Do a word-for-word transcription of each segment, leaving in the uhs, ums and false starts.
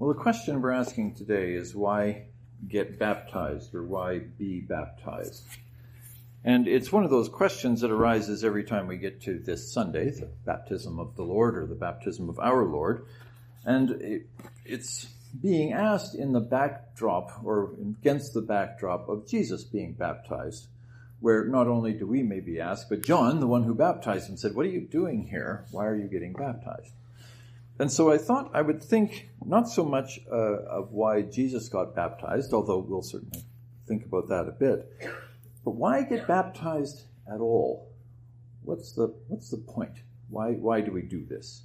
Well, the question we're asking today is why get baptized, or why be baptized? And it's one of those questions that arises every time we get to this Sunday, the baptism of the Lord, or the baptism of our Lord. And it, it's being asked in the backdrop, or against the backdrop of Jesus being baptized, where not only do we maybe ask, but John, the one who baptized him, said, "What are you doing here? Why are you getting baptized?" And so I thought I would think not so much uh, of why Jesus got baptized, although we'll certainly think about that a bit, but why get baptized at all? What's the what's the point? Why why do we do this?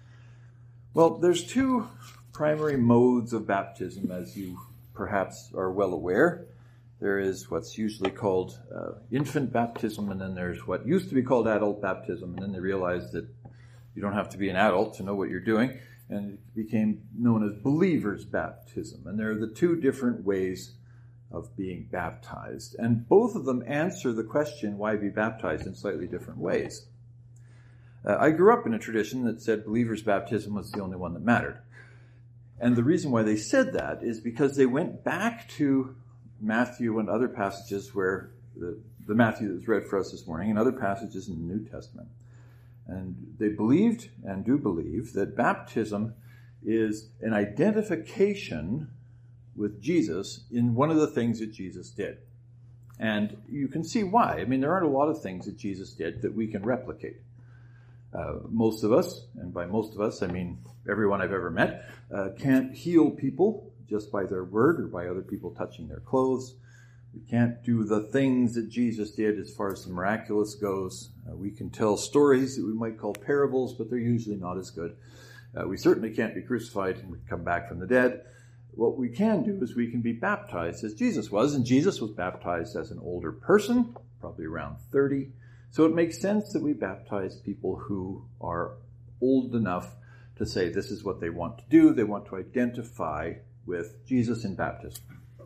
Well, there's two primary modes of baptism, as you perhaps are well aware. There is what's usually called uh, infant baptism, and then there's what used to be called adult baptism, and then they realized that you don't have to be an adult to know what you're doing, and it became known as believer's baptism. And there are the two different ways of being baptized. And both of them answer the question, why be baptized, in slightly different ways. Uh, I grew up in a tradition that said believer's baptism was the only one that mattered. And the reason why they said that is because they went back to Matthew and other passages where, the, the Matthew that was read for us this morning, and other passages in the New Testament. And they believed, and do believe, that baptism is an identification with Jesus in one of the things that Jesus did. And you can see why. I mean, there aren't a lot of things that Jesus did that we can replicate. Uh, most of us, and by most of us, I mean everyone I've ever met, uh, can't heal people just by their word or by other people touching their clothes. We can't do the things that Jesus did as far as the miraculous goes. Uh, we can tell stories that we might call parables, but they're usually not as good. Uh, we certainly can't be crucified and come back from the dead. What we can do is we can be baptized as Jesus was, and Jesus was baptized as an older person, probably around thirty. So it makes sense that we baptize people who are old enough to say this is what they want to do. They want to identify with Jesus in baptism.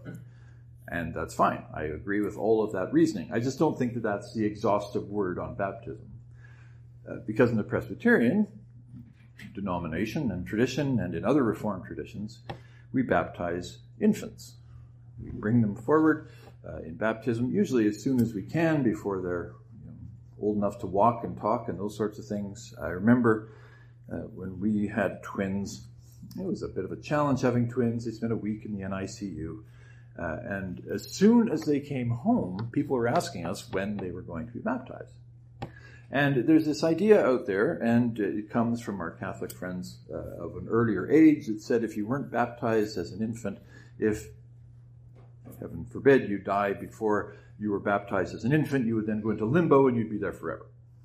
And that's fine. I agree with all of that reasoning. I just don't think that that's the exhaustive word on baptism. Uh, because in the Presbyterian denomination and tradition, and in other Reformed traditions, we baptize infants. We bring them forward uh, in baptism, usually as soon as we can, before they're you know, old enough to walk and talk and those sorts of things. I remember uh, when we had twins, it was a bit of a challenge having twins. They spent a week in the N I C U. Uh, and as soon as they came home, people were asking us when they were going to be baptized. And there's this idea out there, and it comes from our Catholic friends uh, of an earlier age, that said if you weren't baptized as an infant, if, heaven forbid, you die before you were baptized as an infant, you would then go into limbo and you'd be there forever.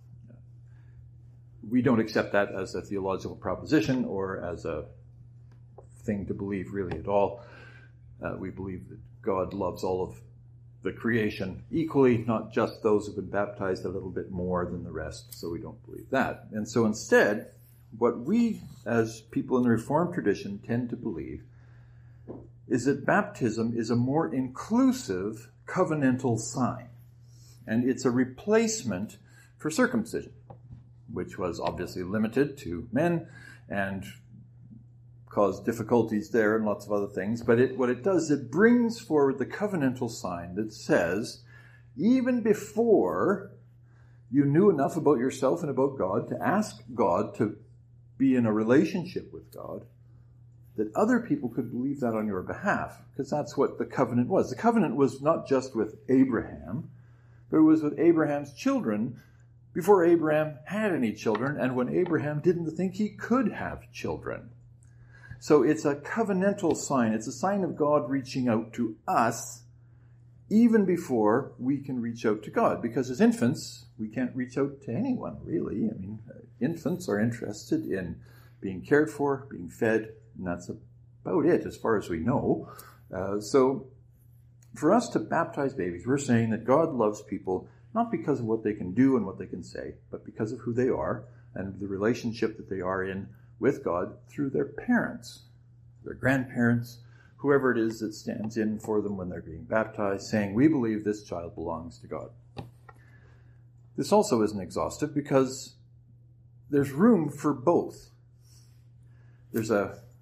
We don't accept that as a theological proposition or as a thing to believe really at all. Uh, we believe that God loves all of the creation equally, not just those who've been baptized a little bit more than the rest, so we don't believe that. And so instead, what we as people in the Reformed tradition tend to believe is that baptism is a more inclusive covenantal sign, and it's a replacement for circumcision, which was obviously limited to men and caused difficulties there and lots of other things. But it, what it does, it brings forward the covenantal sign that says, even before you knew enough about yourself and about God to ask God to be in a relationship with God, that other people could believe that on your behalf, because that's what the covenant was. The covenant was not just with Abraham, but it was with Abraham's children before Abraham had any children, and when Abraham didn't think he could have children. So it's a covenantal sign. It's a sign of God reaching out to us even before we can reach out to God. Because as infants, we can't reach out to anyone, really. I mean, infants are interested in being cared for, being fed, and that's about it as far as we know. Uh, so for us to baptize babies, we're saying that God loves people not because of what they can do and what they can say, but because of who they are and the relationship that they are in with God through their parents, their grandparents, whoever it is that stands in for them when they're being baptized, saying, we believe this child belongs to God. This also isn't exhaustive because there's room for both. There's a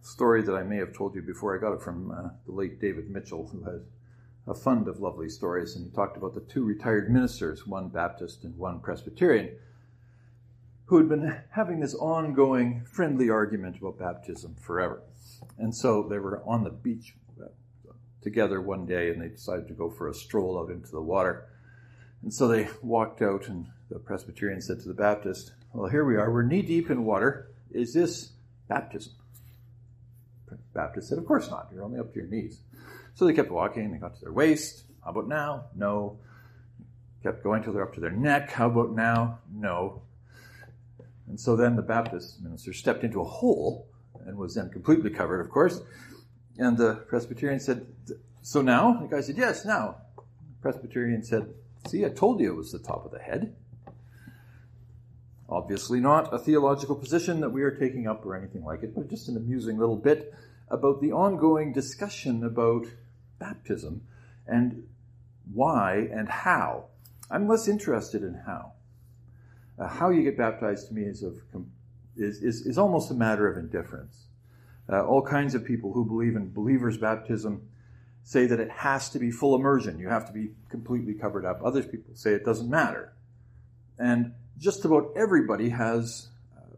story that I may have told you before. I got it from uh, the late David Mitchell, who has a fund of lovely stories, and he talked about the two retired ministers, one Baptist and one Presbyterian, who had been having this ongoing friendly argument about baptism forever. And so they were on the beach together one day, and they decided to go for a stroll out into the water. And so they walked out, and the Presbyterian said to the Baptist, "Well, here we are, we're knee-deep in water. Is this baptism?" The Baptist said, "Of course not. You're only up to your knees." So they kept walking. They got to their waist. "How about now?" "No." Kept going till they're up to their neck. "How about now?" "No." And so then the Baptist minister stepped into a hole and was then completely covered, of course. And the Presbyterian said, "So now?" The guy said, "Yes, now." The Presbyterian said, "See, I told you it was the top of the head." Obviously not a theological position that we are taking up or anything like it, but just an amusing little bit about the ongoing discussion about baptism and why and how. I'm less interested in how. Uh, how you get baptized to me is, of, is, is, is almost a matter of indifference. Uh, all kinds of people who believe in believers' baptism say that it has to be full immersion. You have to be completely covered up. Other people say it doesn't matter. And just about everybody has uh,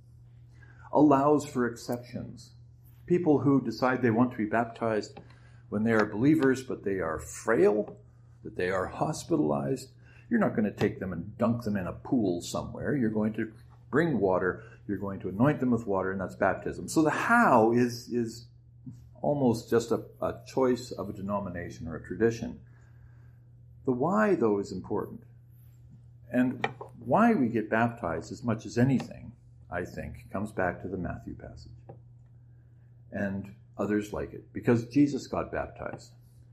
allows for exceptions. People who decide they want to be baptized when they are believers, but they are frail, that they are hospitalized. You're not going to take them and dunk them in a pool somewhere. You're going to bring water. You're going to anoint them with water, and that's baptism. So the how is, is almost just a, a choice of a denomination or a tradition. The why, though, is important. And why we get baptized, as much as anything, I think, comes back to the Matthew passage. And others like it, because Jesus got baptized.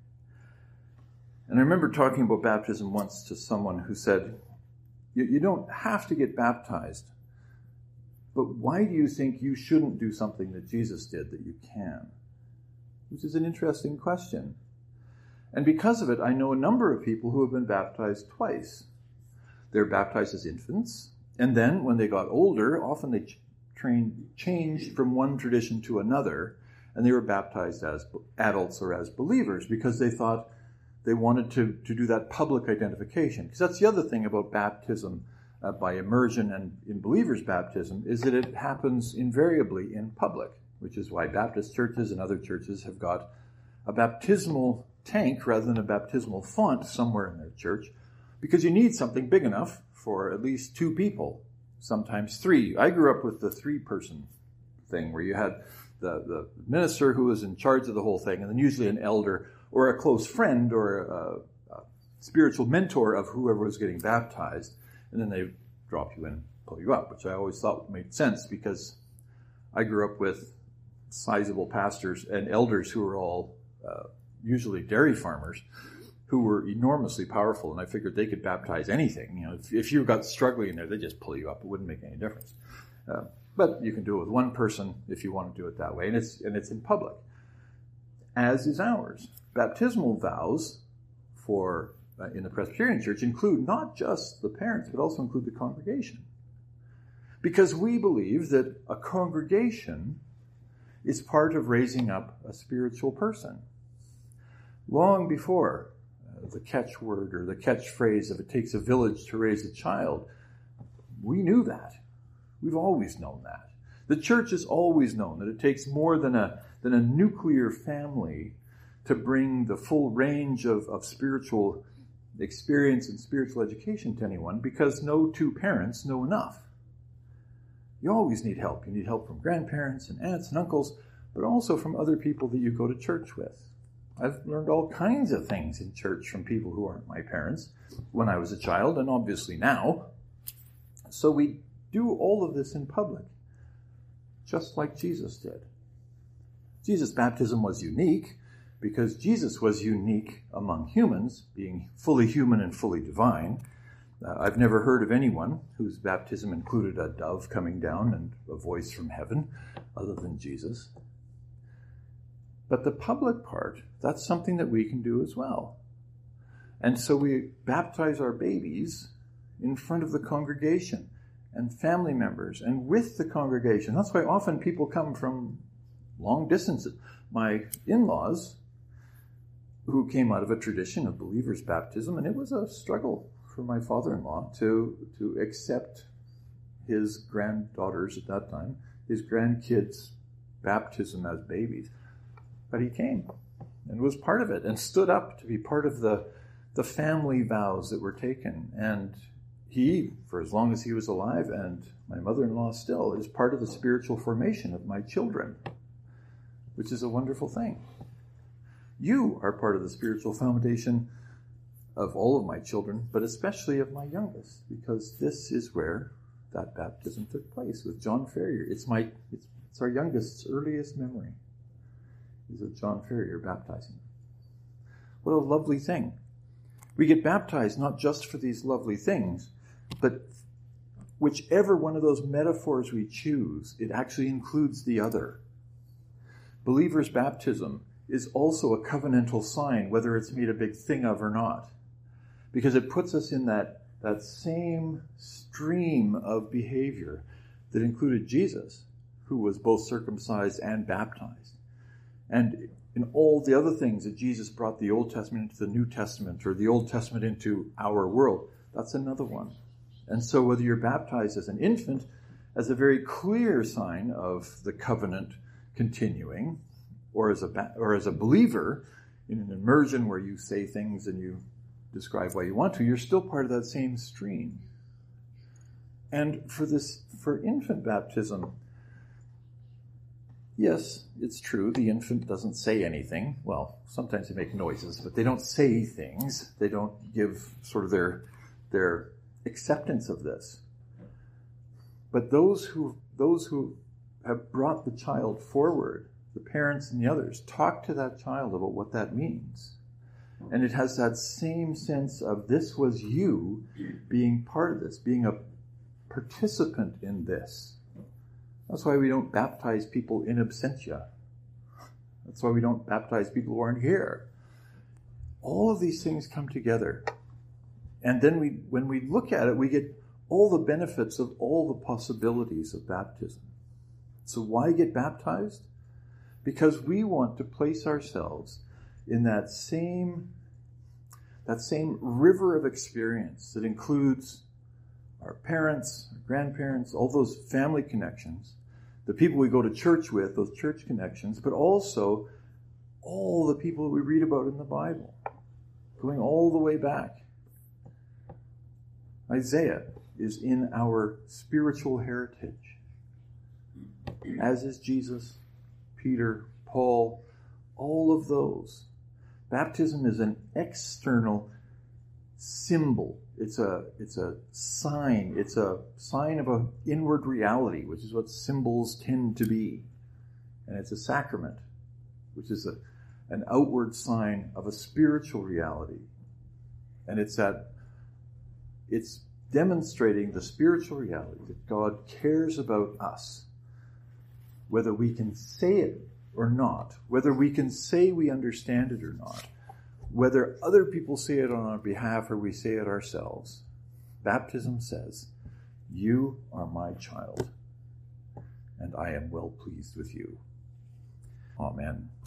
And I remember talking about baptism once to someone who said, you, you don't have to get baptized, but why do you think you shouldn't do something that Jesus did that you can? Which is an interesting question. And because of it, I know a number of people who have been baptized twice. They're baptized as infants, and then when they got older, often they ch- trained, changed from one tradition to another, and they were baptized as adults or as believers because they thought they wanted to, to do that public identification. Because that's the other thing about baptism uh, by immersion and in believers' baptism, is that it happens invariably in public, which is why Baptist churches and other churches have got a baptismal tank rather than a baptismal font somewhere in their church, because you need something big enough for at least two people, sometimes three. I grew up with the three-person thing where you had the, the minister who was in charge of the whole thing, and then usually an elder or a close friend or a, a spiritual mentor of whoever was getting baptized, and then they drop you in and pull you up, which I always thought made sense because I grew up with sizable pastors and elders who were all uh, usually dairy farmers, who were enormously powerful, and I figured they could baptize anything. You know, if, if you got struggling in there, they'd just pull you up. It wouldn't make any difference. Uh, but you can do it with one person if you want to do it that way, and it's and it's in public, as is ours. Baptismal vows for uh, in the Presbyterian Church include not just the parents, but also include the congregation, because we believe that a congregation is part of raising up a spiritual person. Long before the catchword or the catchphrase of "it takes a village to raise a child," we knew that. We've always known that. The church has always known that it takes more than a than a nuclear family to bring the full range of, of spiritual experience and spiritual education to anyone, because no two parents know enough. You always need help. You need help from grandparents and aunts and uncles, but also from other people that you go to church with. I've learned all kinds of things in church from people who aren't my parents when I was a child, and obviously now. So we do all of this in public, just like Jesus did. Jesus' baptism was unique because Jesus was unique among humans, being fully human and fully divine. Uh, I've never heard of anyone whose baptism included a dove coming down and a voice from heaven, other than Jesus. But the public part, that's something that we can do as well. And so we baptize our babies in front of the congregation and family members and with the congregation. That's why often people come from long distance. My in-laws, who came out of a tradition of believers' baptism, and it was a struggle for my father-in-law to, to accept his granddaughters at that time, his grandkids' baptism as babies. But he came and was part of it and stood up to be part of the, the family vows that were taken. And he, for as long as he was alive, and my mother-in-law still, is part of the spiritual formation of my children, which is a wonderful thing. You are part of the spiritual foundation of all of my children, but especially of my youngest, because this is where that baptism took place with John Ferrier. It's my, it's, it's our youngest's earliest memory, is of John Ferrier baptizing. What a lovely thing. We get baptized not just for these lovely things, but whichever one of those metaphors we choose, it actually includes the other. Believer's baptism is also a covenantal sign, whether it's made a big thing of or not, because it puts us in that, that same stream of behavior that included Jesus, who was both circumcised and baptized. And in all the other things that Jesus brought the Old Testament into the New Testament, or the Old Testament into our world, that's another one. And so whether you're baptized as an infant, as a very clear sign of the covenant continuing, or as a or as a believer in an immersion where you say things and you describe why you want to, you're still part of that same stream. And for this, for infant baptism, yes, it's true, the infant doesn't say anything. Well, sometimes they make noises, but they don't say things. They don't give sort of their their acceptance of this. But those who those who have brought the child forward, the parents and the others, talk to that child about what that means. And it has that same sense of this was you being part of this, being a participant in this. That's why we don't baptize people in absentia. That's why we don't baptize people who aren't here. All of these things come together. And then we, when we look at it, we get all the benefits of all the possibilities of baptism. So why get baptized? Because we want to place ourselves in that same, that same river of experience that includes our parents, our grandparents, all those family connections, the people we go to church with, those church connections, but also all the people that we read about in the Bible, going all the way back. Isaiah is in our spiritual heritage, as is Jesus, Peter, Paul, all of those. Baptism is an external symbol. It's a it's a sign. It's a sign of an inward reality, which is what symbols tend to be. And it's a sacrament, which is a, an outward sign of a spiritual reality. And it's that it's demonstrating the spiritual reality that God cares about us, whether we can say it or not, whether we can say we understand it or not, whether other people say it on our behalf or we say it ourselves. Baptism says, you are my child, and I am well pleased with you. Amen.